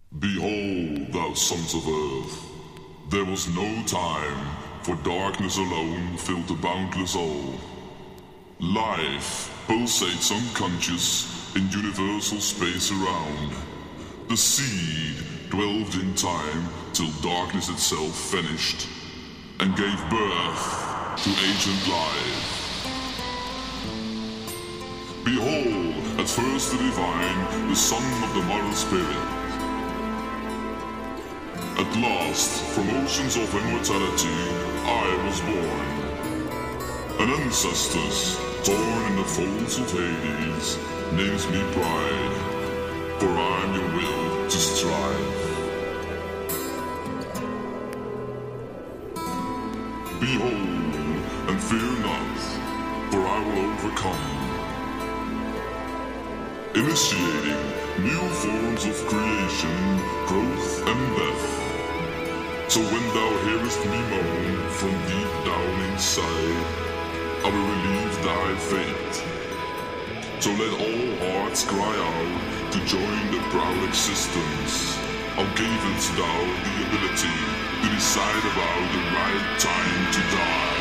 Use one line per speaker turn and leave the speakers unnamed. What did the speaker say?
Behold, thou sons of earth, there was no time, for darkness alone filled the boundless all. Life pulsates unconscious in universal space around. The seed dwelled in time till darkness itself vanished, and gave birth to ancient life. Behold, at first the divine, the son of the mother spirit. At last, from oceans of immortality, I was born. An ancestors, torn in the folds of Hades, names me pride, for I'm your will to strive. Behold, and fear not, for I will overcome. Initiating new forms of creation, growth and death. So when thou hearest me moan from deep down inside, I will relieve thy fate. So let all hearts cry out to join the proud existence. How gavest thou the ability to decide about the right time to die?